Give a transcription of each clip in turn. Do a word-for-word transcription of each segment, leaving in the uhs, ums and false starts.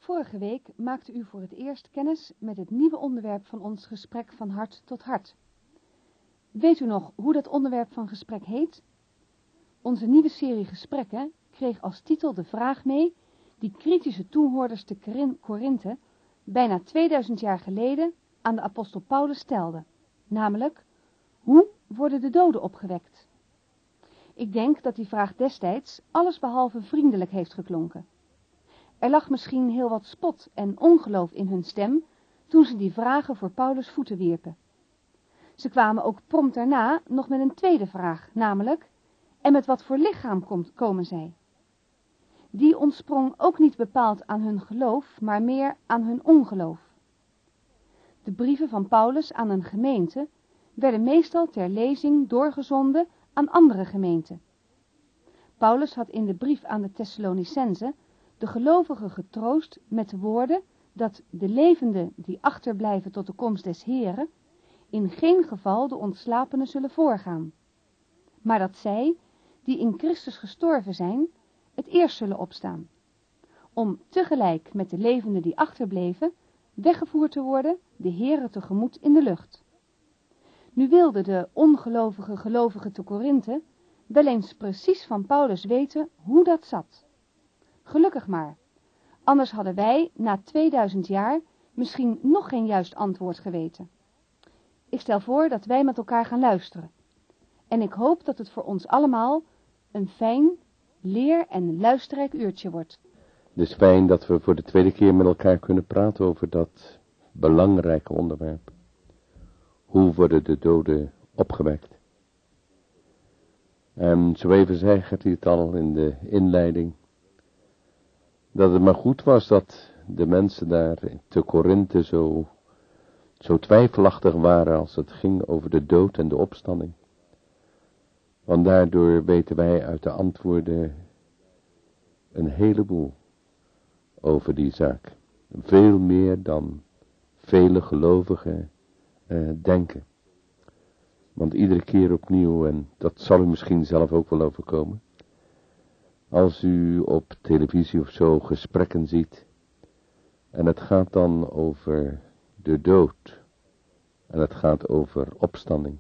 Vorige week maakte u voor het eerst kennis met het nieuwe onderwerp van ons gesprek van hart tot hart. Weet u nog hoe dat onderwerp van gesprek heet? Onze nieuwe serie gesprekken kreeg als titel de vraag mee die kritische toehoorders te Korinthe bijna tweeduizend jaar geleden aan de apostel Paulus stelden, namelijk: hoe worden de doden opgewekt? Ik denk dat die vraag destijds allesbehalve vriendelijk heeft geklonken. Er lag misschien heel wat spot en ongeloof in hun stem toen ze die vragen voor Paulus voeten wierpen. Ze kwamen ook prompt daarna nog met een tweede vraag, namelijk: en met wat voor lichaam komt, komen zij? Die ontsprong ook niet bepaald aan hun geloof, maar meer aan hun ongeloof. De brieven van Paulus aan een gemeente werden meestal ter lezing doorgezonden aan andere gemeenten. Paulus had in de brief aan de Thessalonicenzen de gelovigen getroost met de woorden dat de levenden die achterblijven tot de komst des Heren in geen geval de ontslapenen zullen voorgaan, maar dat zij, die in Christus gestorven zijn, het eerst zullen opstaan, om tegelijk met de levenden die achterbleven weggevoerd te worden de Heren tegemoet in de lucht. Nu wilden de ongelovige gelovigen te Korinthe wel eens precies van Paulus weten hoe dat zat. Gelukkig maar, anders hadden wij na tweeduizend jaar misschien nog geen juist antwoord geweten. Ik stel voor dat wij met elkaar gaan luisteren. En ik hoop dat het voor ons allemaal een fijn, leer- en luisterrijk uurtje wordt. Het is fijn dat we voor de tweede keer met elkaar kunnen praten over dat belangrijke onderwerp. Hoe worden de doden opgewekt? En zo even zei Gert het al in de inleiding, dat het maar goed was dat de mensen daar te Korinthe zo, zo twijfelachtig waren als het ging over de dood en de opstanding. Want daardoor weten wij uit de antwoorden een heleboel over die zaak. Veel meer dan vele gelovigen eh, denken. Want iedere keer opnieuw, en dat zal u misschien zelf ook wel overkomen, als u op televisie of zo gesprekken ziet, en het gaat dan over de dood, en het gaat over opstanding,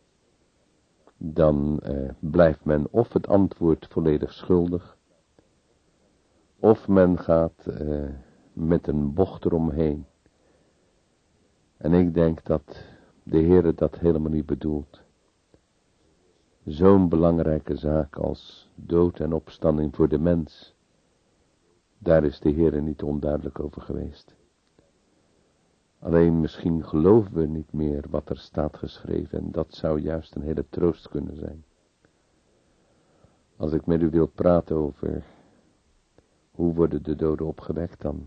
dan eh, blijft men of het antwoord volledig schuldig, of men gaat eh, met een bocht eromheen. En ik denk dat de Heere dat helemaal niet bedoelt. Zo'n belangrijke zaak als dood en opstanding voor de mens, daar is de Heere niet onduidelijk over geweest. Alleen misschien geloven we niet meer wat er staat geschreven, en dat zou juist een hele troost kunnen zijn. Als ik met u wil praten over hoe worden de doden opgewekt, dan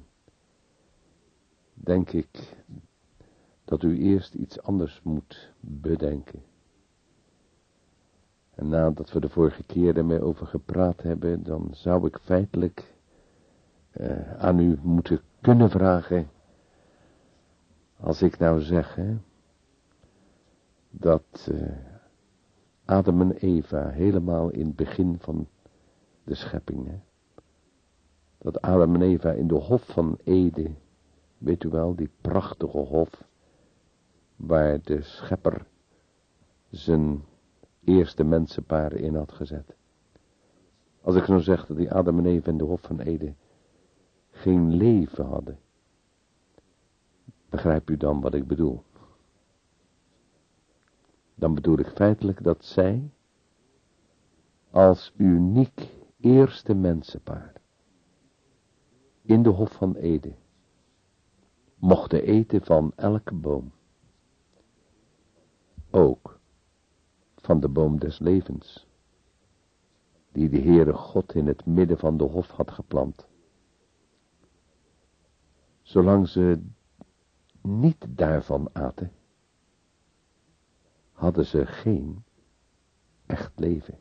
denk ik dat u eerst iets anders moet bedenken. En nadat we de vorige keer ermee over gepraat hebben, dan zou ik feitelijk uh, aan u moeten kunnen vragen, als ik nou zeg, hè, dat uh, Adam en Eva helemaal in het begin van de schepping, hè, dat Adam en Eva in de hof van Eden, weet u wel, die prachtige hof, waar de schepper zijn eerste mensenparen in had gezet. Als ik nou zeg dat die Adam en Eva in de hof van Eden geen leven hadden, begrijpt u dan wat ik bedoel? Dan bedoel ik feitelijk dat zij als uniek eerste mensenpaar in de hof van Eden mochten eten van elke boom. Ook van de boom des levens, die de Heere God in het midden van de hof had geplant. Zolang ze niet daarvan aten, hadden ze geen echt leven.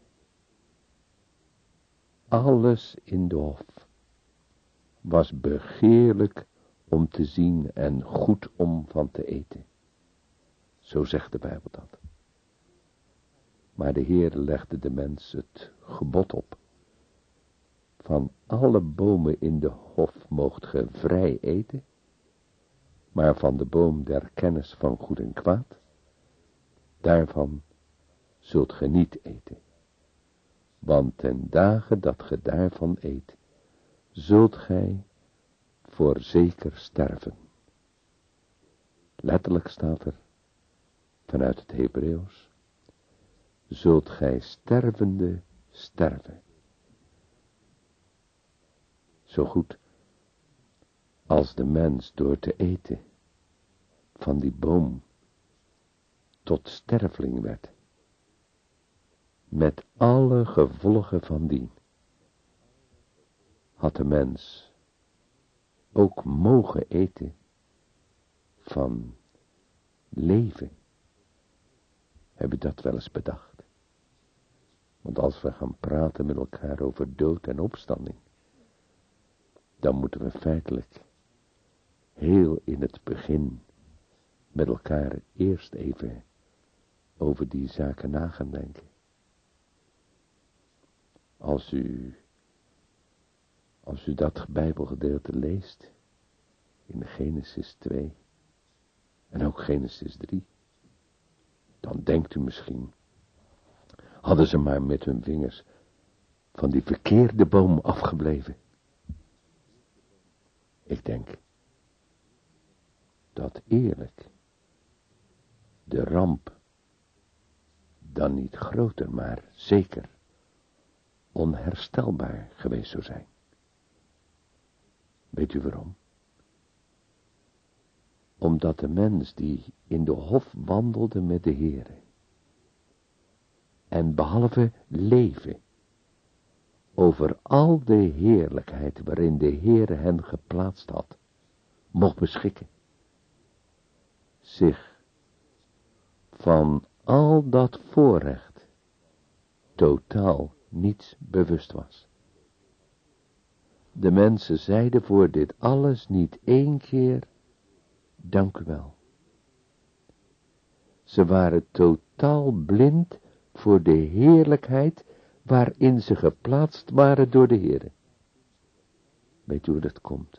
Alles in de hof was begeerlijk om te zien en goed om van te eten. Zo zegt de Bijbel dat. Maar de Heer legde de mens het gebod op van alle bomen in de hof moogt ge vrij eten, maar van de boom der kennis van goed en kwaad, daarvan zult ge niet eten. Want ten dagen dat ge daarvan eet, zult gij voorzeker sterven. Letterlijk staat er, vanuit het Hebreeuws, zult gij stervende sterven. Zo goed als de mens door te eten van die boom tot sterveling werd, met alle gevolgen van dien, had de mens ook mogen eten van leven. Heb je dat wel eens bedacht? Want als we gaan praten met elkaar over dood en opstanding, dan moeten we feitelijk heel in het begin met elkaar eerst even over die zaken na gaan denken. Als u, als u dat Bijbelgedeelte leest, in Genesis twee en ook Genesis drie, dan denkt u misschien, hadden ze maar met hun vingers van die verkeerde boom afgebleven. Ik denk dat eerlijk de ramp dan niet groter, maar zeker onherstelbaar geweest zou zijn. Weet u waarom? Omdat de mens die in de hof wandelde met de Heere, en behalve leven, over al de heerlijkheid waarin de Heere hen geplaatst had, mocht beschikken, zich van al dat voorrecht totaal niets bewust was. De mensen zeiden voor dit alles niet één keer, dank u wel. Ze waren totaal blind voor de heerlijkheid waarin ze geplaatst waren door de Heere. Weet u hoe dat komt?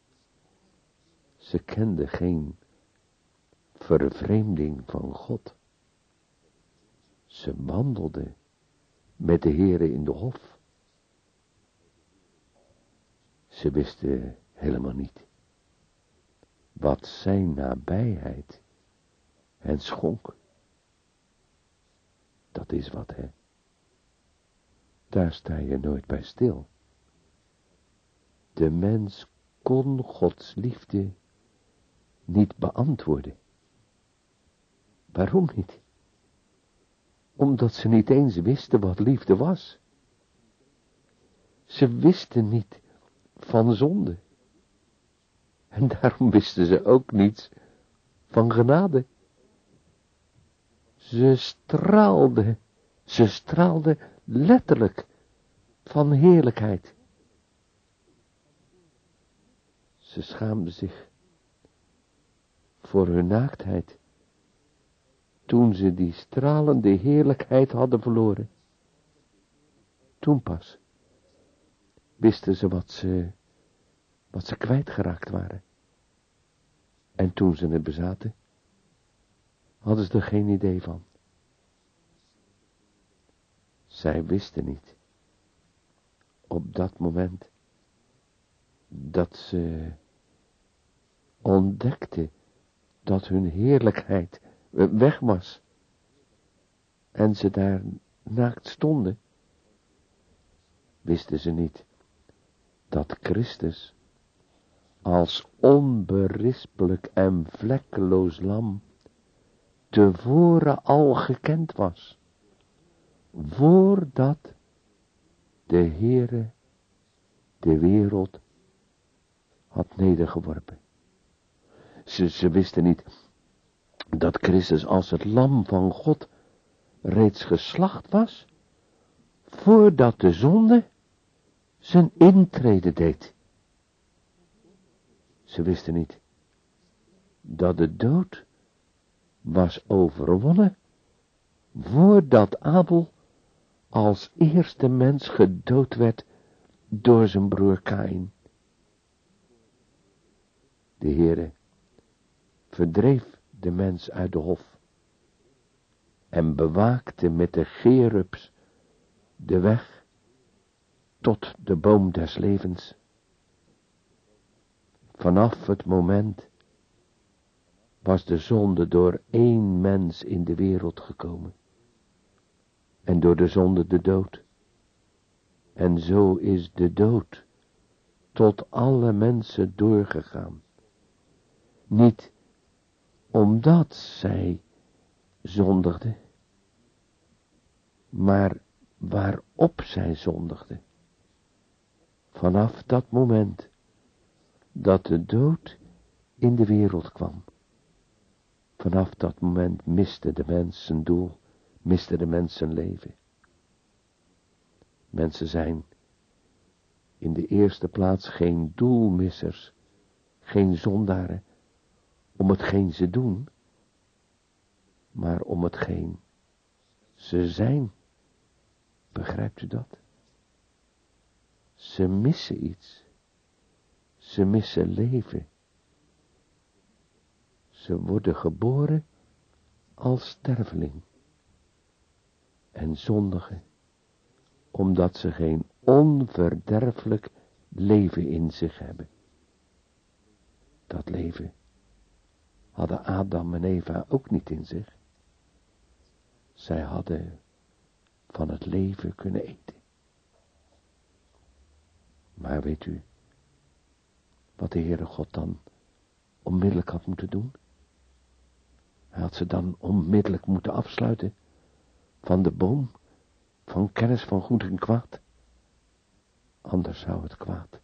Ze kenden geen vervreemding van God. Ze wandelden met de Heere in de hof. Ze wisten helemaal niet wat zijn nabijheid hen schonk. Dat is wat, hè. Daar sta je nooit bij stil. De mens kon Gods liefde niet beantwoorden. Waarom niet? Omdat ze niet eens wisten wat liefde was. Ze wisten niet van zonde. En daarom wisten ze ook niets van genade. Ze straalden, ze straalden letterlijk van heerlijkheid. Ze schaamden zich voor hun naaktheid, toen ze die stralende heerlijkheid hadden verloren. Toen pas wisten ze wat ze, wat ze kwijtgeraakt waren. En toen ze het bezaten, hadden ze er geen idee van. Zij wisten niet, op dat moment, dat ze ontdekten dat hun heerlijkheid weg was. En ze daar naakt stonden. Wisten ze niet dat Christus als onberispelijk en vlekkeloos lam tevoren al gekend was, voordat de Heere de wereld had nedergeworpen. Ze, ze wisten niet dat Christus als het lam van God reeds geslacht was, voordat de zonde zijn intrede deed. Ze wisten niet dat de dood was overwonnen, voordat Abel als eerste mens gedood werd door zijn broer Kaïn. De Heere verdreef de mens uit de hof en bewaakte met de gerubs de weg tot de boom des levens. Vanaf het moment was de zonde door één mens in de wereld gekomen. En door de zonde de dood. En zo is de dood tot alle mensen doorgegaan. Niet omdat zij zondigden, maar waarop zij zondigden. Vanaf dat moment dat de dood in de wereld kwam. Vanaf dat moment miste de mens zijn doel, miste de mens zijn leven. Mensen zijn in de eerste plaats geen doelmissers, geen zondaren, om hetgeen ze doen, maar om hetgeen ze zijn. Begrijpt u dat? Ze missen iets. Ze missen leven. Ze worden geboren als sterveling en zondigen, omdat ze geen onverderfelijk leven in zich hebben. Dat leven hadden Adam en Eva ook niet in zich. Zij hadden van het leven kunnen eten. Maar weet u wat de Heere God dan onmiddellijk had moeten doen? Hij had ze dan onmiddellijk moeten afsluiten van de boom van kennis van goed en kwaad. Anders zou het kwaad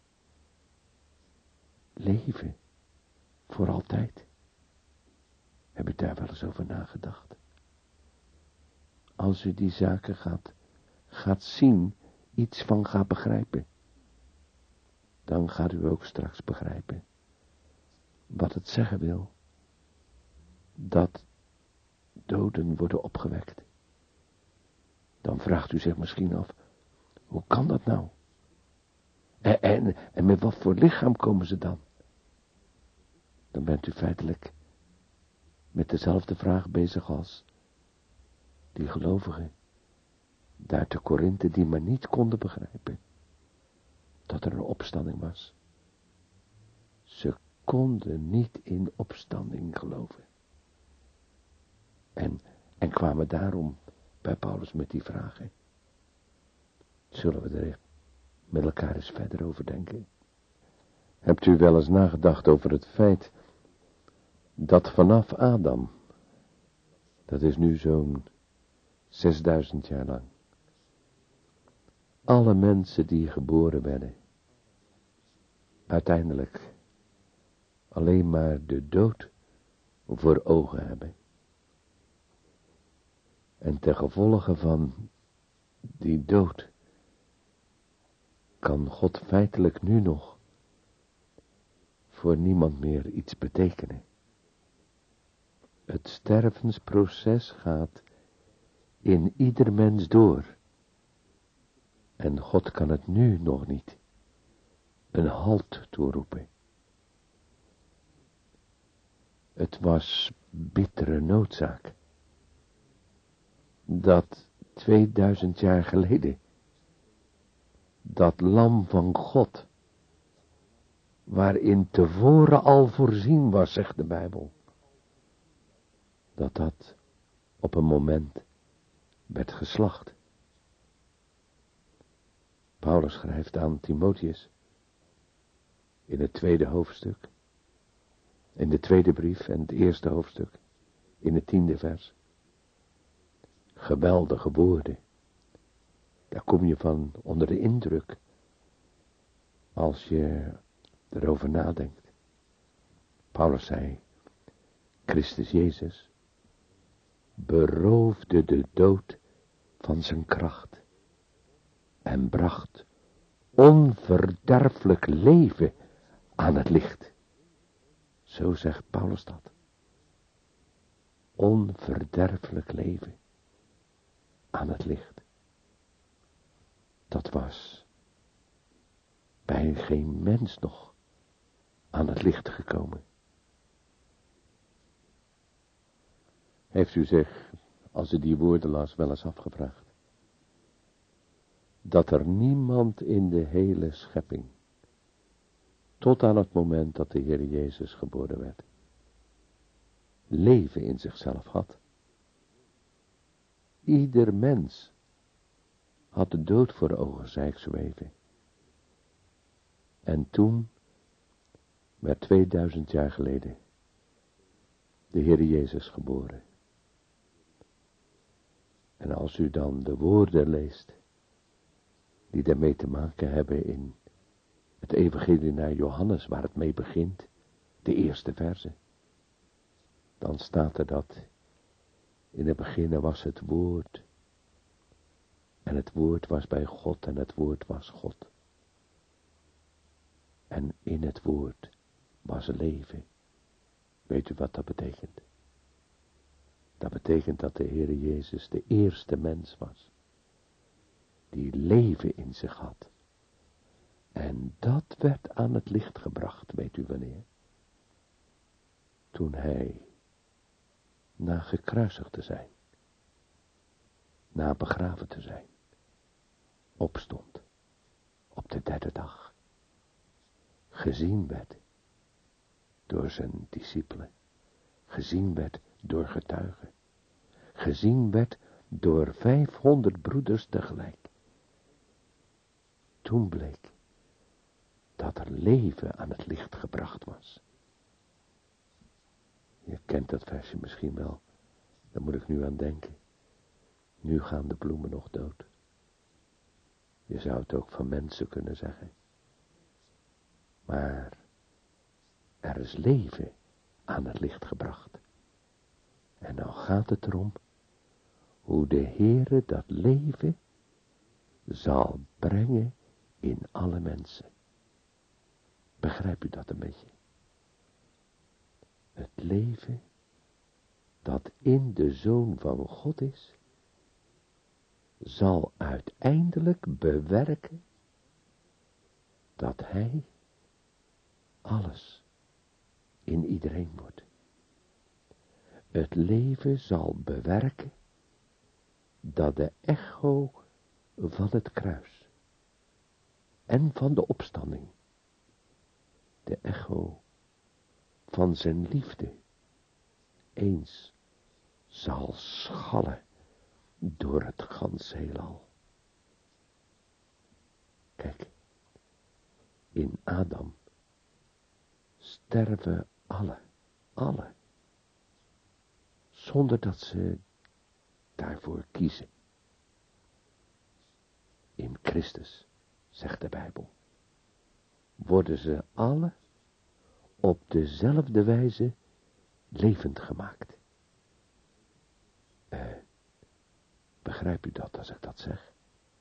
leven voor altijd. Heb u daar wel eens over nagedacht? Als u die zaken gaat, gaat zien, iets van gaat begrijpen, dan gaat u ook straks begrijpen wat het zeggen wil. Dat doden worden opgewekt. Dan vraagt u zich misschien af, hoe kan dat nou? En, en, en met wat voor lichaam komen ze dan? Dan bent u feitelijk met dezelfde vraag bezig als die gelovigen daar te Korinthe, die maar niet konden begrijpen dat er een opstanding was. Ze konden niet in opstanding geloven. En, en kwamen daarom bij Paulus met die vragen. Zullen we er met elkaar eens verder over denken? Hebt u wel eens nagedacht over het feit dat vanaf Adam, dat is nu zo'n zesduizend jaar lang, alle mensen die geboren werden, uiteindelijk alleen maar de dood voor ogen hebben. En ten gevolge van die dood kan God feitelijk nu nog voor niemand meer iets betekenen. Het stervensproces gaat in ieder mens door. En God kan het nu nog niet een halt toeroepen. Het was bittere noodzaak dat tweeduizend jaar geleden dat lam van God, waarin tevoren al voorzien was, zegt de Bijbel, dat dat op een moment werd geslacht. Paulus schrijft aan Timotheus in het tweede hoofdstuk, in de tweede brief en het eerste hoofdstuk, in het tiende vers. Geweldige woorden. Daar kom je van onder de indruk als je erover nadenkt. Paulus zei, Christus Jezus beroofde de dood van zijn kracht en bracht onverderfelijk leven aan het licht. Zo zegt Paulus dat. Onverderfelijk leven aan het licht. Dat was bij geen mens nog aan het licht gekomen. Heeft u zich, als u die woorden las, wel eens afgevraagd, dat er niemand in de hele schepping, tot aan het moment dat de Heer Jezus geboren werd, leven in zichzelf had? Ieder mens had de dood voor ogen, zei ik zo even. En toen werd tweeduizend jaar geleden de Heer Jezus geboren. En als u dan de woorden leest die daarmee te maken hebben in het evangelie naar Johannes, waar het mee begint, de eerste verse, dan staat er dat in het begin was het woord, en het woord was bij God, en het woord was God. En in het woord was leven. Weet u wat dat betekent? Dat betekent dat de Heer Jezus de eerste mens was, die leven in zich had. En dat werd aan het licht gebracht, weet u wanneer? Toen hij, na gekruisigd te zijn, na begraven te zijn, opstond op de derde dag, gezien werd door zijn discipelen, gezien werd door getuigen, gezien werd door vijfhonderd broeders tegelijk. Toen bleek dat er leven aan het licht gebracht was. Je kent dat versje misschien wel, daar moet ik nu aan denken. Nu gaan de bloemen nog dood. Je zou het ook van mensen kunnen zeggen. Maar er is leven aan het licht gebracht. En nou gaat het erom hoe de Heere dat leven zal brengen in alle mensen. Begrijpt u dat een beetje? Het leven dat in de Zoon van God is, zal uiteindelijk bewerken dat hij alles in iedereen wordt. Het leven zal bewerken dat de echo van het kruis en van de opstanding, de echo van zijn liefde, eens zal schallen door het ganse heelal. Kijk, in Adam sterven alle, alle, zonder dat ze daarvoor kiezen. In Christus, zegt de Bijbel, worden ze alle op dezelfde wijze levend gemaakt. Uh, begrijpt u dat als ik dat zeg?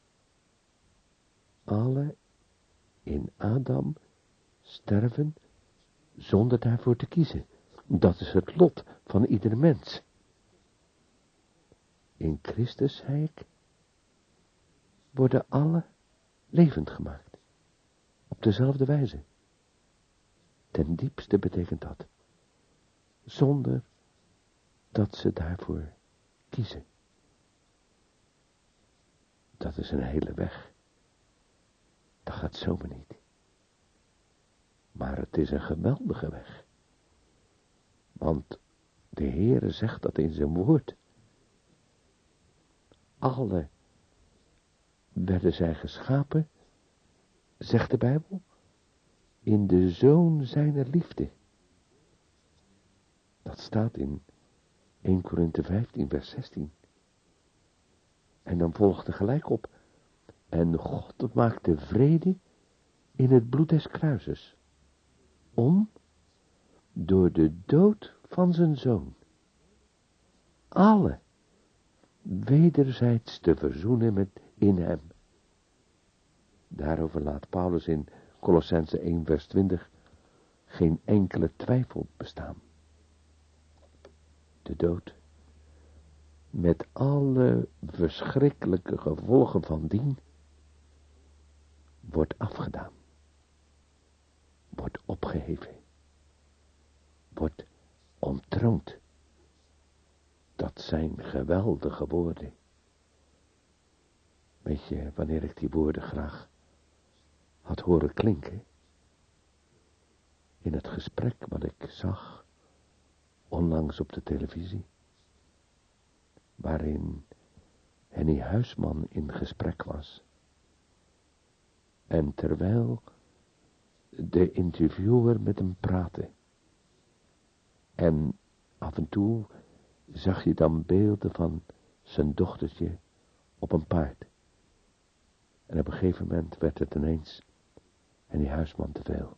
Alle in Adam sterven zonder daarvoor te kiezen. Dat is het lot van ieder mens. In Christus, zei ik, worden alle levend gemaakt. Op dezelfde wijze. Ten diepste betekent dat. Zonder dat ze daarvoor kiezen. Dat is een hele weg. Dat gaat zomaar niet. Maar het is een geweldige weg. Want de Heere zegt dat in zijn woord. Alle werden zij geschapen, zegt de Bijbel, in de Zoon zijner liefde. Dat staat in Eerste Korinthe vijftien, vers zestien. En dan volgt er gelijk op. En God maakte vrede in het bloed des kruises. Om, door de dood van zijn Zoon, alle wederzijds te verzoenen met in hem. Daarover laat Paulus in Kolossenzen één vers twintig geen enkele twijfel bestaan. De dood, met alle verschrikkelijke gevolgen van dien, wordt afgedaan. wordt opgeheven, wordt ontroond. Dat zijn geweldige woorden. Weet je, wanneer ik die woorden graag had horen klinken, in het gesprek wat ik zag onlangs op de televisie, waarin Henny Huisman in gesprek was. En terwijl de interviewer met hem praatte, en af en toe zag je dan beelden van zijn dochtertje op een paard. En op een gegeven moment werd het ineens Henny Huisman te veel.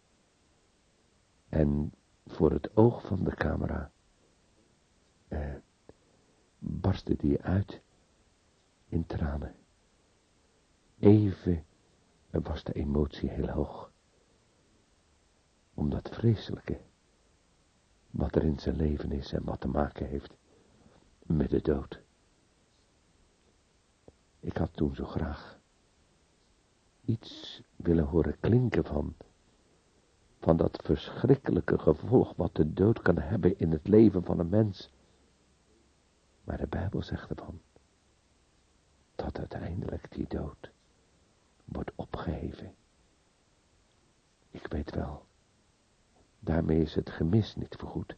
En voor het oog van de camera eh, barstte die uit in tranen. Even was de emotie heel hoog. Om dat vreselijke, wat er in zijn leven is en wat te maken heeft met de dood. Ik had toen zo graag iets willen horen klinken van, van dat verschrikkelijke gevolg wat de dood kan hebben in het leven van een mens. Maar de Bijbel zegt ervan, dat uiteindelijk die dood wordt opgeheven. Ik weet wel, daarmee is het gemis niet vergoed.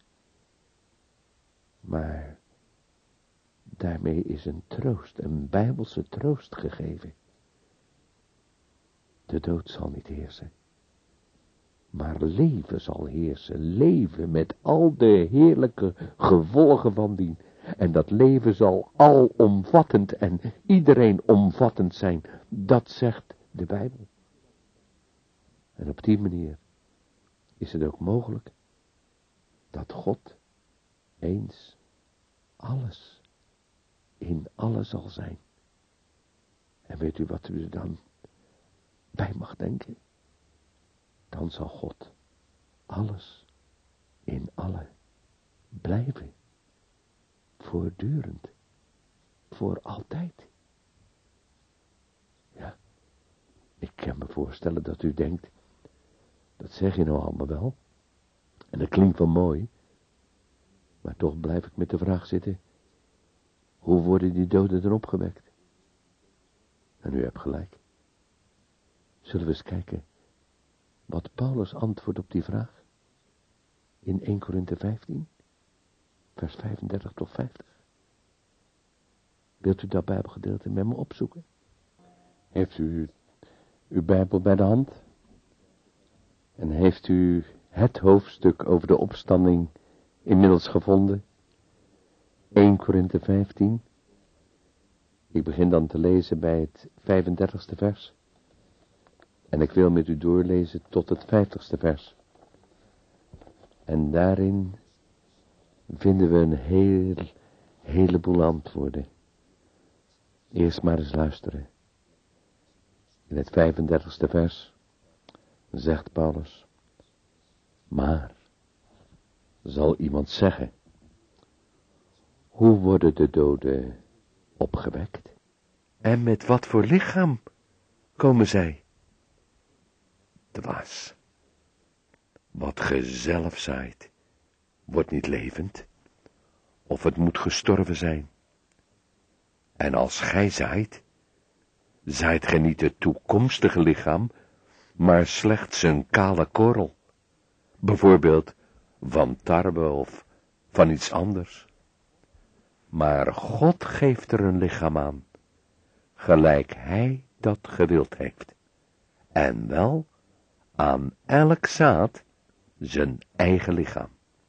Maar daarmee is een troost, een Bijbelse troost gegeven. De dood zal niet heersen, maar leven zal heersen. Leven met al de heerlijke gevolgen van dien. En dat leven zal alomvattend en iedereen omvattend zijn. Dat zegt de Bijbel. En op die manier is het ook mogelijk dat God eens alles in alles zal zijn. En weet u wat u er dan bij mag denken? Dan zal God alles in alle blijven. Voortdurend. Voor altijd. Ja, ik kan me voorstellen dat u denkt, dat zeg je nou allemaal wel. En dat klinkt wel mooi. Maar toch blijf ik met de vraag zitten, hoe worden die doden dan opgewekt? En u hebt gelijk. Zullen we eens kijken wat Paulus antwoordt op die vraag? In Eerste Korinthe vijftien, vers vijfendertig tot vijftig. Wilt u dat Bijbelgedeelte met me opzoeken? Heeft u uw Bijbel bij de hand? En heeft u het hoofdstuk over de opstanding inmiddels gevonden? Eerste Korinthe vijftien. Ik begin dan te lezen bij het vijfendertigste vers. En ik wil met u doorlezen tot het vijftigste vers. En daarin vinden we een heel, heleboel antwoorden. Eerst maar eens luisteren. In het vijfendertigste vers zegt Paulus, maar zal iemand zeggen, hoe worden de doden opgewekt? En met wat voor lichaam komen zij? Dwaas. Wat ge zelf zaait, wordt niet levend, of het moet gestorven zijn. En als gij zaait, zaait gij niet het toekomstige lichaam, maar slechts een kale korrel, bijvoorbeeld van tarwe of van iets anders. Maar God geeft er een lichaam aan, gelijk hij dat gewild heeft, en wel aan elk zaad zijn eigen lichaam.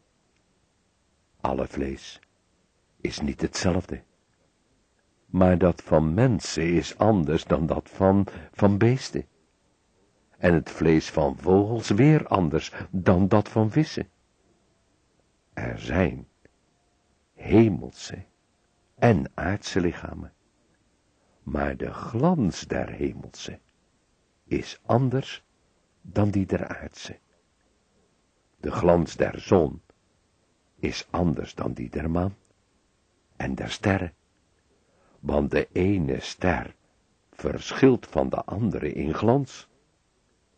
Alle vlees is niet hetzelfde, maar dat van mensen is anders dan dat van, van beesten. En het vlees van vogels weer anders dan dat van vissen. Er zijn hemelse en aardse lichamen, maar de glans der hemelse is anders dan die der aardse. De glans der zon is anders dan die der maan en der sterren, want de ene ster verschilt van de andere in glans.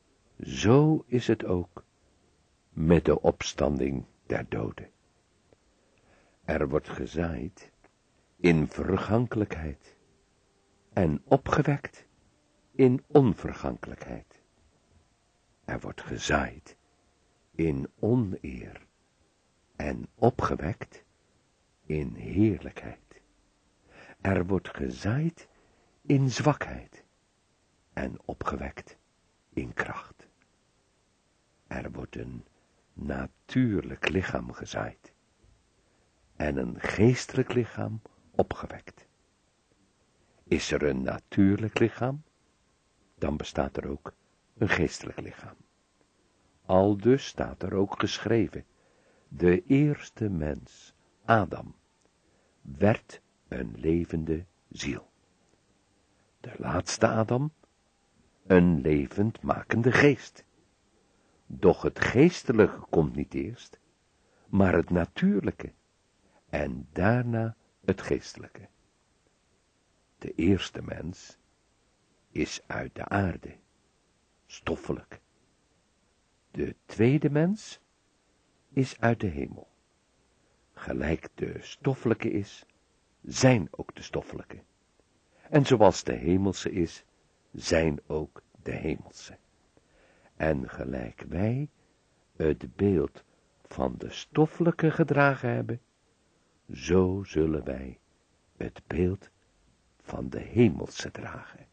zo is het ook met de opstanding der doden. Er wordt gezaaid in vergankelijkheid en opgewekt in onvergankelijkheid. Er wordt gezaaid in oneer en opgewekt in heerlijkheid. Er wordt gezaaid in zwakheid en opgewekt in kracht. Er wordt een natuurlijk lichaam gezaaid en een geestelijk lichaam opgewekt. Is er een natuurlijk lichaam, dan bestaat er ook een geestelijk lichaam. Aldus staat er ook geschreven, de eerste mens, Adam, werd een levende ziel. De laatste Adam, een levendmakende geest. Doch het geestelijke komt niet eerst, maar het natuurlijke, en daarna het geestelijke. De eerste mens is uit de aarde, stoffelijk. De tweede mens is uit de hemel. Gelijk de stoffelijke is, zijn ook de stoffelijke. En zoals de hemelse is, zijn ook de hemelse. En gelijk wij het beeld van de stoffelijke gedragen hebben, zo zullen wij het beeld van de hemelse dragen.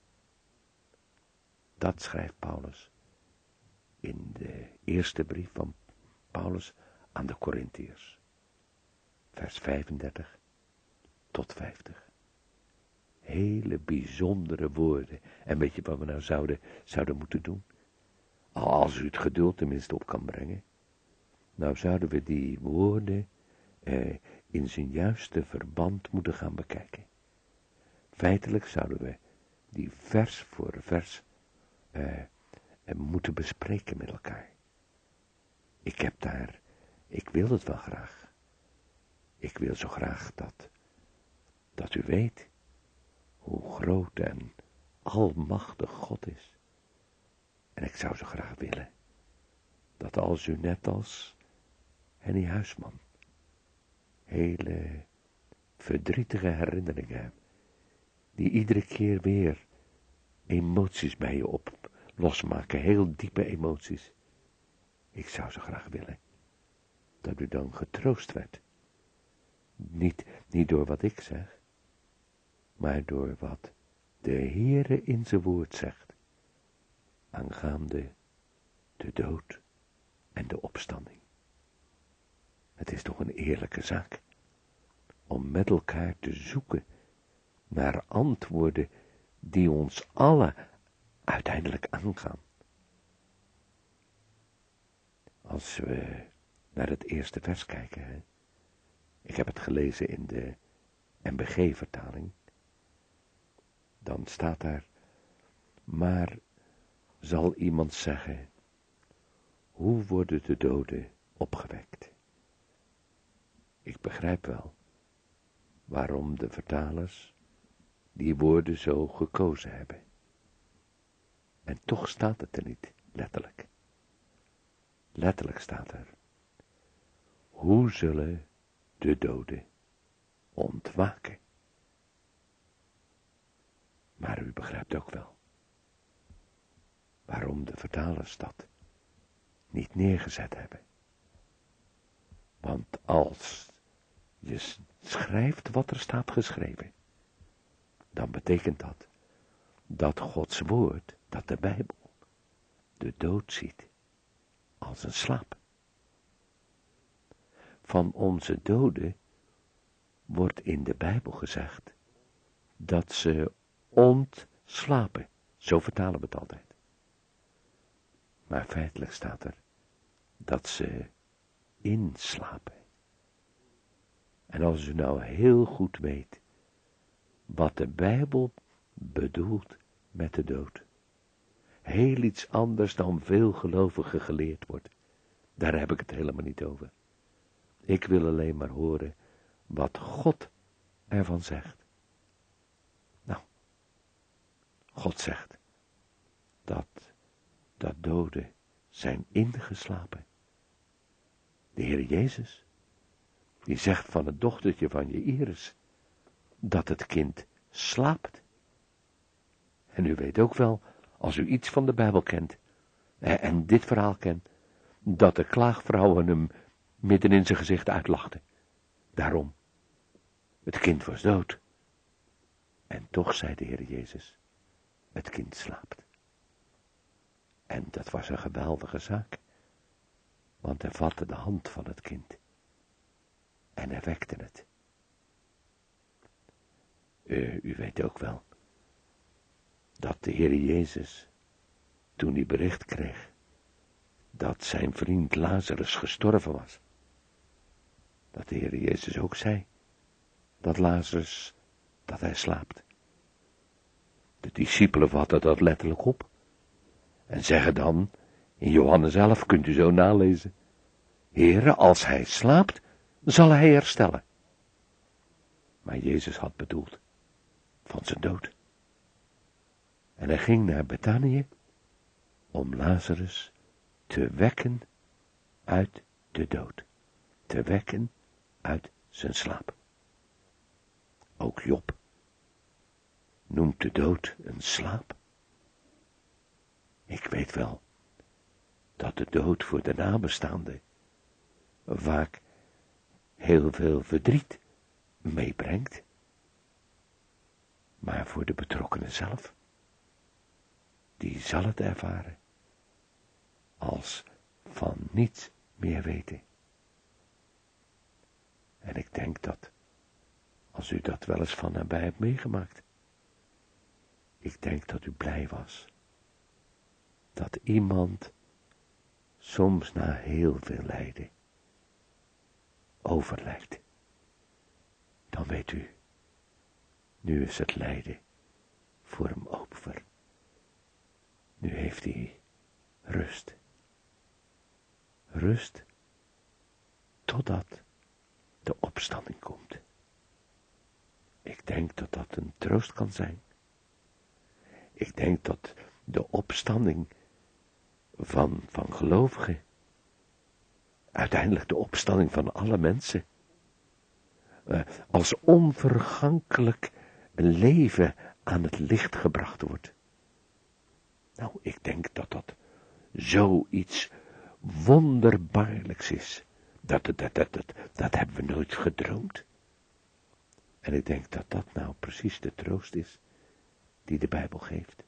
Dat schrijft Paulus in de eerste brief van Paulus aan de Korintiërs, vers vijfendertig tot vijftig. Hele bijzondere woorden. En weet je wat we nou zouden, zouden moeten doen? Als u het geduld tenminste op kan brengen. Nou zouden we die woorden eh, in zijn juiste verband moeten gaan bekijken. Feitelijk zouden we die vers voor vers eh, moeten bespreken met elkaar. Ik heb daar, ik wil het wel graag. Ik wil zo graag dat, dat u weet hoe groot en almachtig God is. En ik zou zo graag willen, dat als u net als Henny Huisman hele verdrietige herinneringen hebt, die iedere keer weer emoties bij je op losmaken, heel diepe emoties. Ik zou zo graag willen dat u dan getroost werd. Niet, niet door wat ik zeg, maar door wat de Heere in zijn woord zegt, aangaande de dood en de opstanding. Het is toch een eerlijke zaak, om met elkaar te zoeken naar antwoorden die ons allen uiteindelijk aangaan. Als we naar het eerste vers kijken, hè? Ik heb het gelezen in de N B G-vertaling, dan staat daar, maar zal iemand zeggen, hoe worden de doden opgewekt? Ik begrijp wel waarom de vertalers die woorden zo gekozen hebben. En toch staat het er niet, letterlijk. Letterlijk staat er, hoe zullen de doden ontwaken? Maar u begrijpt ook wel waarom de vertalers dat niet neergezet hebben. Want als je schrijft wat er staat geschreven, dan betekent dat dat Gods woord, dat de Bijbel, de dood ziet als een slaap. Van onze doden wordt in de Bijbel gezegd dat ze ontslapen. Zo vertalen we het altijd. Maar feitelijk staat er dat ze inslapen. En als u nou heel goed weet wat de Bijbel bedoelt met de dood, heel iets anders dan veel gelovigen geleerd wordt, daar heb ik het helemaal niet over. Ik wil alleen maar horen wat God ervan zegt. Nou, God zegt dat, dat doden zijn ingeslapen. De Heer Jezus, die zegt van het dochtertje van Jaïrus, dat het kind slaapt. En u weet ook wel, als u iets van de Bijbel kent, en dit verhaal kent, dat de klaagvrouwen hem midden in zijn gezicht uitlachten. Daarom, het kind was dood. En toch zei de Heer Jezus, het kind slaapt. En dat was een geweldige zaak, want hij vatte de hand van het kind en hij wekte het. U, u weet ook wel, dat de Heer Jezus, toen hij bericht kreeg, dat zijn vriend Lazarus gestorven was, dat de Heer Jezus ook zei, dat Lazarus, dat hij slaapt. De discipelen vatten dat letterlijk op, en zeggen dan, in Johannes elf kunt u zo nalezen, Heere, als hij slaapt, zal hij herstellen. Maar Jezus had bedoeld, van zijn dood. En hij ging naar Betanië, om Lazarus te wekken uit de dood. Te wekken uit zijn slaap. Ook Job noemt de dood een slaap. Ik weet wel dat de dood voor de nabestaanden vaak heel veel verdriet meebrengt, maar voor de betrokkenen zelf, die zal het ervaren als van niets meer weten. En ik denk dat, als u dat wel eens van nabij hebt meegemaakt, ik denk dat u blij was dat iemand soms na heel veel lijden overlijdt. Dan weet u, nu is het lijden voor hem over. Nu heeft hij rust. Rust totdat de opstanding komt. Ik denk dat dat een troost kan zijn. Ik denk dat de opstanding van, van gelovigen, uiteindelijk de opstanding van alle mensen, uh, als onvergankelijk leven aan het licht gebracht wordt. Nou, ik denk dat dat zoiets wonderbaarlijks is. Dat, dat, dat, dat, dat, dat hebben we nooit gedroomd. En ik denk dat dat nou precies de troost is die de Bijbel geeft.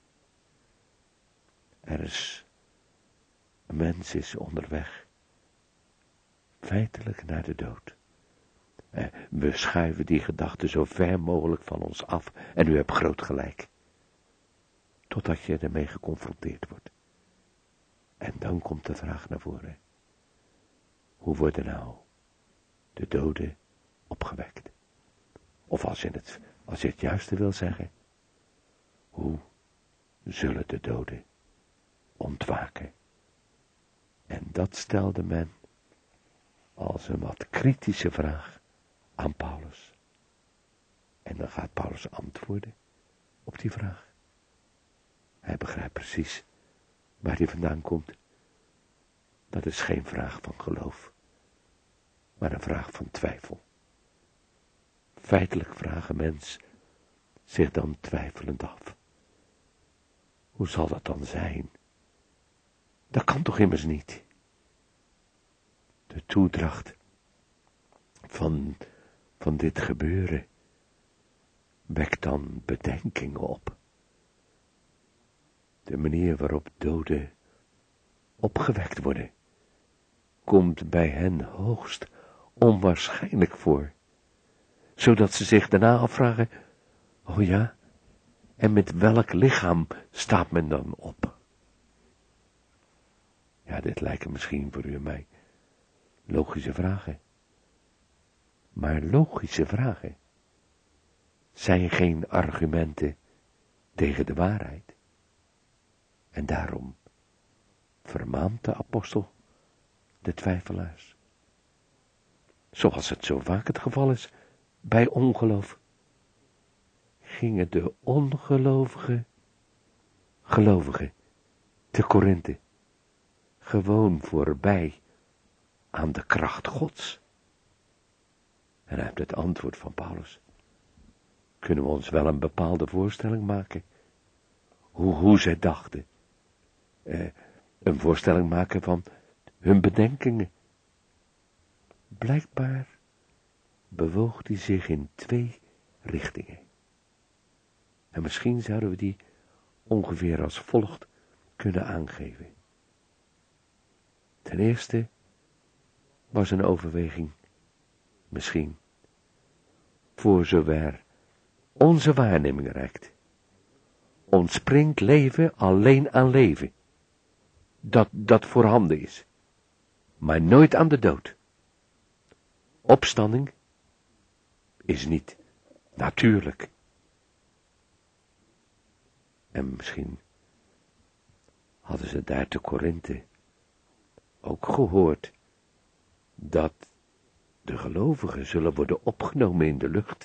Er is, een mens is onderweg, feitelijk naar de dood. We schuiven die gedachten zo ver mogelijk van ons af, en u hebt groot gelijk. Totdat je ermee geconfronteerd wordt. En dan komt de vraag naar voren. Hoe worden nou de doden opgewekt? Of als je het, als je het juiste wil zeggen, hoe zullen de doden ontwaken? En dat stelde men als een wat kritische vraag aan Paulus. En dan gaat Paulus antwoorden op die vraag. Hij begrijpt precies waar hij vandaan komt. Dat is geen vraag van geloof, maar een vraag van twijfel. Feitelijk vraagt een mens zich dan twijfelend af. Hoe zal dat dan zijn? Dat kan toch immers niet? De toedracht van, van dit gebeuren wekt dan bedenkingen op. De manier waarop doden opgewekt worden, komt bij hen hoogst onwaarschijnlijk voor, zodat ze zich daarna afvragen, oh ja, en met welk lichaam staat men dan op? Ja, dit lijken misschien voor u en mij logische vragen. Maar logische vragen zijn geen argumenten tegen de waarheid. En daarom vermaant de apostel de twijfelaars. Zoals het zo vaak het geval is bij ongeloof, gingen de ongelovige gelovigen te Korinthe gewoon voorbij aan de kracht Gods? En uit het antwoord van Paulus kunnen we ons wel een bepaalde voorstelling maken. Hoe, hoe zij dachten. Eh, een voorstelling maken van hun bedenkingen. Blijkbaar bewoog hij zich in twee richtingen. En misschien zouden we die ongeveer als volgt kunnen aangeven. Ten eerste was een overweging, misschien, voor zover onze waarneming reikt, ontspringt leven alleen aan leven, dat, dat voorhanden is, maar nooit aan de dood. Opstanding is niet natuurlijk. En misschien hadden ze daar te Korinthe ook gehoord dat de gelovigen zullen worden opgenomen in de lucht.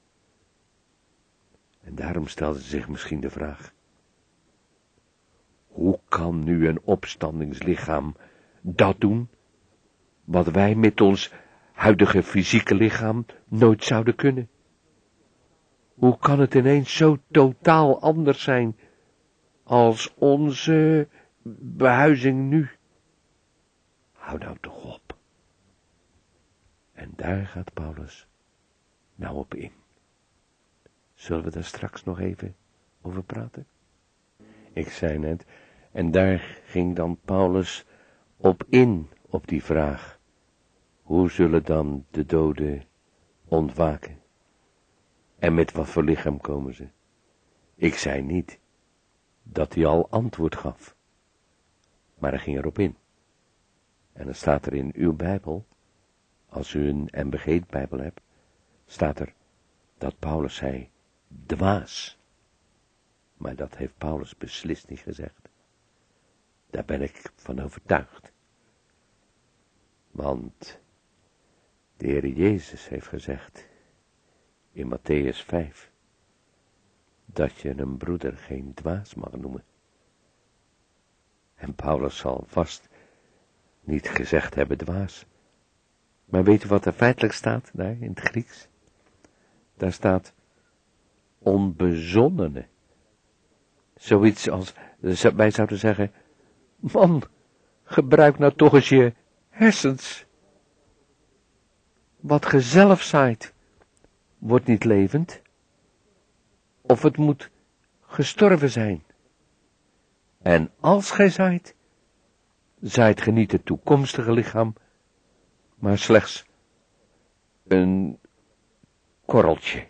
En daarom stelden ze zich misschien de vraag: hoe kan nu een opstandingslichaam dat doen, wat wij met ons huidige fysieke lichaam nooit zouden kunnen? Hoe kan het ineens zo totaal anders zijn als onze behuizing nu? Hou nou toch op. En daar gaat Paulus nou op in. Zullen we daar straks nog even over praten? Ik zei net, en daar ging dan Paulus op in, op die vraag: hoe zullen dan de doden ontwaken? En met wat voor lichaam komen ze? Ik zei niet dat hij al antwoord gaf, maar hij ging erop in. En dan staat er in uw Bijbel, als u een M B G-Bijbel hebt, staat er dat Paulus zei: dwaas. Maar dat heeft Paulus beslist niet gezegd. Daar ben ik van overtuigd. Want de Heer Jezus heeft gezegd in Matthäus vijf, dat je een broeder geen dwaas mag noemen. En Paulus zal vast niet gezegd hebben dwaas. Maar weet u wat er feitelijk staat daar in het Grieks? Daar staat onbezonnene. Zoiets als, wij zouden zeggen: man, gebruik nou toch eens je hersens. Wat ge zelf zaait, wordt niet levend. Of het moet gestorven zijn. En als gij zaait, zaait ge niet het toekomstige lichaam, maar slechts een korreltje.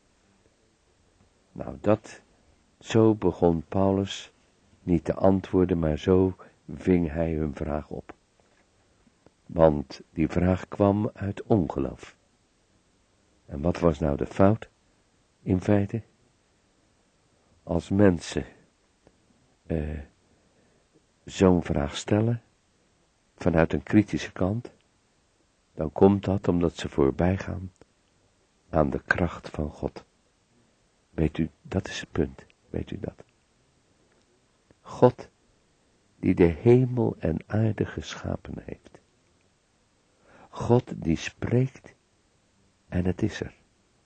Nou, dat, zo begon Paulus niet te antwoorden, maar zo ving hij hun vraag op. Want die vraag kwam uit ongeloof. En wat was nou de fout, in feite? Als mensen uh, zo'n vraag stellen, vanuit een kritische kant, dan komt dat omdat ze voorbij gaan aan de kracht van God. Weet u, dat is het punt, weet u dat? God, die de hemel en aarde geschapen heeft. God die spreekt en het is er.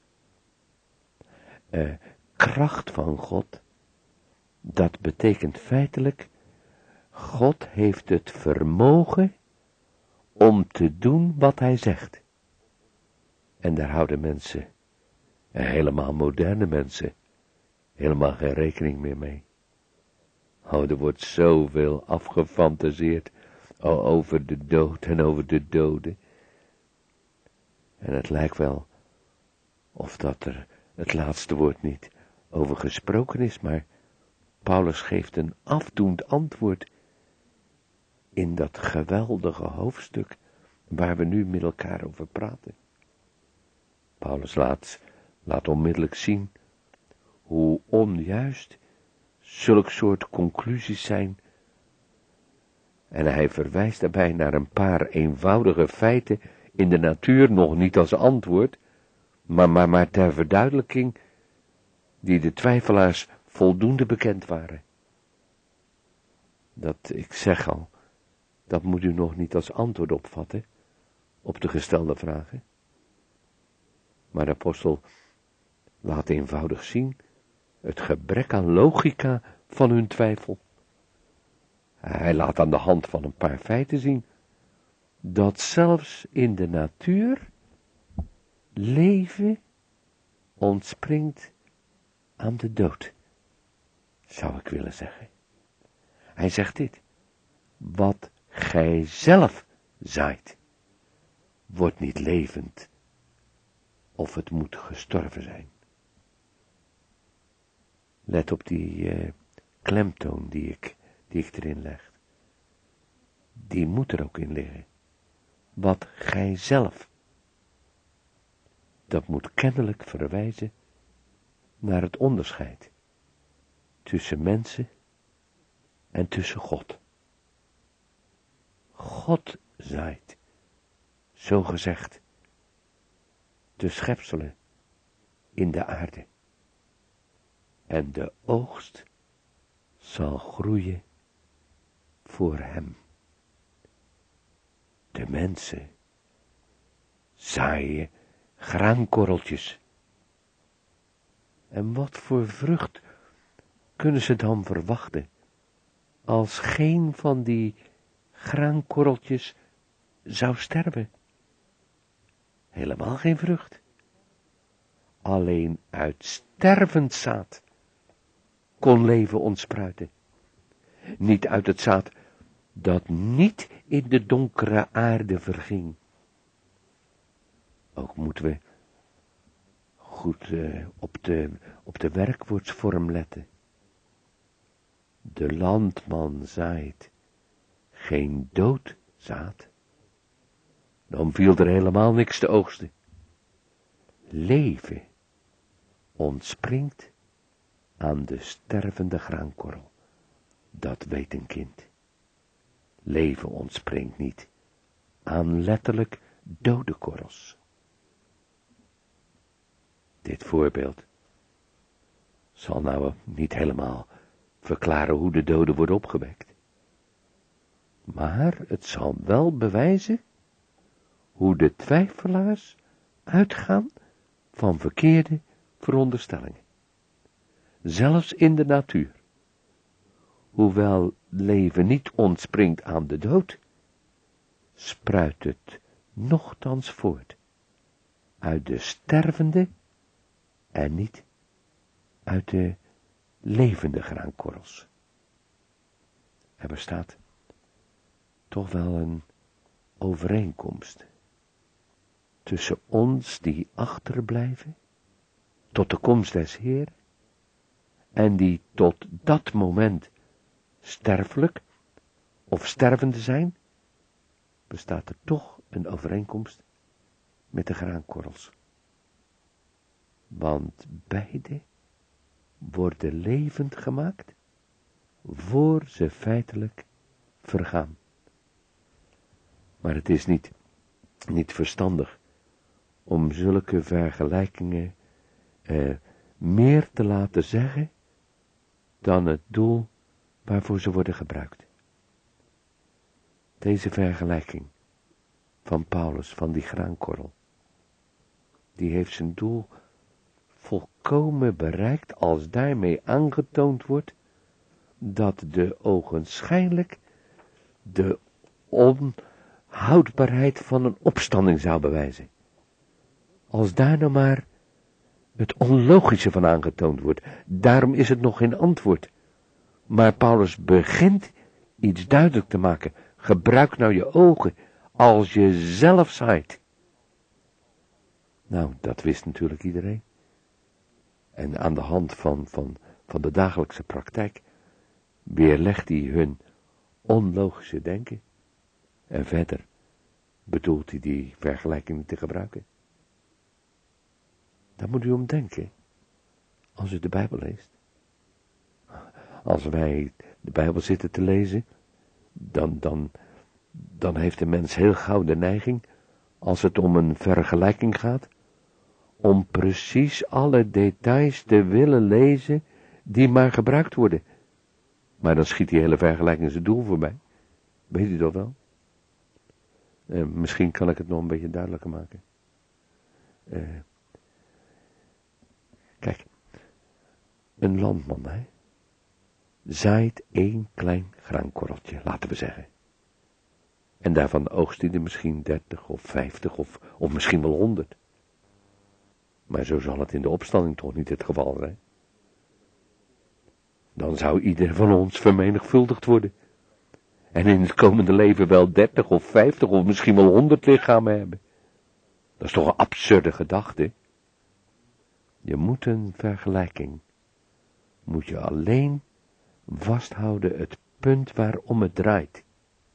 Uh, kracht van God, dat betekent feitelijk, God heeft het vermogen om te doen wat hij zegt. En daar houden mensen, en helemaal moderne mensen, helemaal geen rekening meer mee. Oh, er wordt zoveel afgefantaseerd oh, over de dood en over de doden. En het lijkt wel of dat er het laatste woord niet over gesproken is, maar Paulus geeft een afdoend antwoord in dat geweldige hoofdstuk waar we nu met elkaar over praten. Paulus laat, laat onmiddellijk zien hoe onjuist zulk soort conclusies zijn. En hij verwijst daarbij naar een paar eenvoudige feiten in de natuur, nog niet als antwoord, maar, maar, maar ter verduidelijking, die de twijfelaars voldoende bekend waren. Dat, ik zeg al, Dat moet u nog niet als antwoord opvatten op de gestelde vragen. Maar de apostel laat eenvoudig zien het gebrek aan logica van hun twijfel. Hij laat aan de hand van een paar feiten zien dat zelfs in de natuur leven ontspringt aan de dood, zou ik willen zeggen. Hij zegt dit: wat gij zelf zaait, wordt niet levend, of het moet gestorven zijn. Let op die uh, klemtoon die ik, die ik erin leg. Die moet er ook in liggen. Wat gij zelf. Dat moet kennelijk verwijzen naar het onderscheid tussen mensen en tussen God. God zaait, zo gezegd, de schepselen in de aarde. En de oogst zal groeien voor hem. De mensen zaaien graankorreltjes. En wat voor vrucht kunnen ze dan verwachten, als geen van die graankorreltjes zou sterven? Helemaal geen vrucht. Alleen uit stervend zaad kon leven ontspruiten. Niet uit het zaad dat niet in de donkere aarde verging. Ook moeten we goed uh, op de, op de werkwoordsvorm letten. De landman zaait geen dood zaad, dan viel er helemaal niks te oogsten. Leven ontspringt aan de stervende graankorrel, dat weet een kind. Leven ontspringt niet aan letterlijk dode korrels. Dit voorbeeld zal nou niet helemaal verklaren hoe de doden worden opgewekt. Maar het zal wel bewijzen hoe de twijfelaars uitgaan van verkeerde veronderstellingen. Zelfs in de natuur. Hoewel leven niet ontspringt aan de dood, spruit het nochtans voort uit de stervende en niet uit de levende graankorrels. Er bestaat toch wel een overeenkomst tussen ons die achterblijven tot de komst des Heeren en die tot dat moment sterfelijk of stervende zijn, bestaat er toch een overeenkomst met de graankorrels. Want beide worden levend gemaakt, voor ze feitelijk vergaan. Maar het is niet, niet verstandig om zulke vergelijkingen eh, meer te laten zeggen dan het doel waarvoor ze worden gebruikt. Deze vergelijking van Paulus, van die graankorrel, die heeft zijn doel volkomen bereikt als daarmee aangetoond wordt dat de ogenschijnlijk de onhoudbaarheid van een opstanding zou bewijzen. Als daar nou maar het onlogische van aangetoond wordt, daarom is het nog geen antwoord. Maar Paulus begint iets duidelijk te maken. Gebruik nou je ogen als je zelf zaait. Nou, dat wist natuurlijk iedereen. En aan de hand van, van, van de dagelijkse praktijk weerlegt hij hun onlogische denken. En verder bedoelt hij die vergelijking te gebruiken. Daar moet u om denken, als u de Bijbel leest. Als wij de Bijbel zitten te lezen, dan, dan, dan heeft de mens heel gauw de neiging, als het om een vergelijking gaat, om precies alle details te willen lezen die maar gebruikt worden. Maar dan schiet die hele vergelijking zijn doel voorbij. Weet u dat wel? Uh, misschien kan ik het nog een beetje duidelijker maken. Uh, kijk, een landman, hè, zaait één klein graankorreltje, laten we zeggen. En daarvan oogst hij er misschien dertig of vijftig of, of misschien wel honderd. Maar zo zal het in de opstanding toch niet het geval zijn. Dan zou ieder van ons vermenigvuldigd worden. En in het komende leven wel dertig of vijftig of misschien wel honderd lichamen hebben. Dat is toch een absurde gedachte. Je moet een vergelijking. Moet je alleen vasthouden het punt waarom het draait.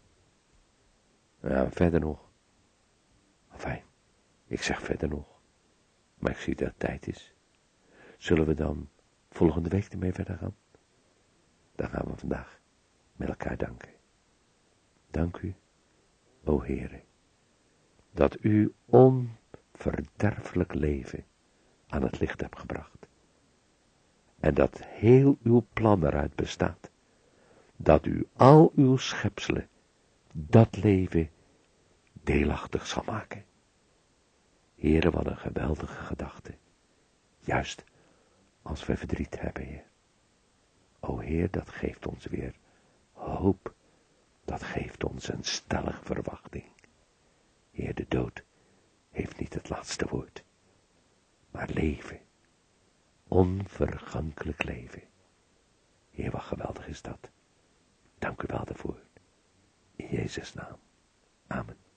Ja, verder nog. Enfin, ik zeg verder nog. Maar ik zie dat het tijd is. Zullen we dan volgende week ermee verder gaan? Dan gaan we vandaag met elkaar danken. Dank u, o Heere, dat u onverderfelijk leven aan het licht hebt gebracht. En dat heel uw plan eruit bestaat. Dat u al uw schepselen dat leven deelachtig zal maken. Heere, wat een geweldige gedachte. Juist als we verdriet hebben, Heer. O Heer, dat geeft ons weer hoop. Dat geeft ons een stellige verwachting. Heer, de dood heeft niet het laatste woord. Maar leven. Onvergankelijk leven. Heer, wat geweldig is dat. Dank u wel daarvoor. In Jezus' naam. Amen.